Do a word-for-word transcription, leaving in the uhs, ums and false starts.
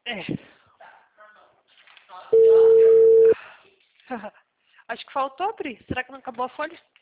É. Acho que faltou, Pri. Será que não acabou a folha?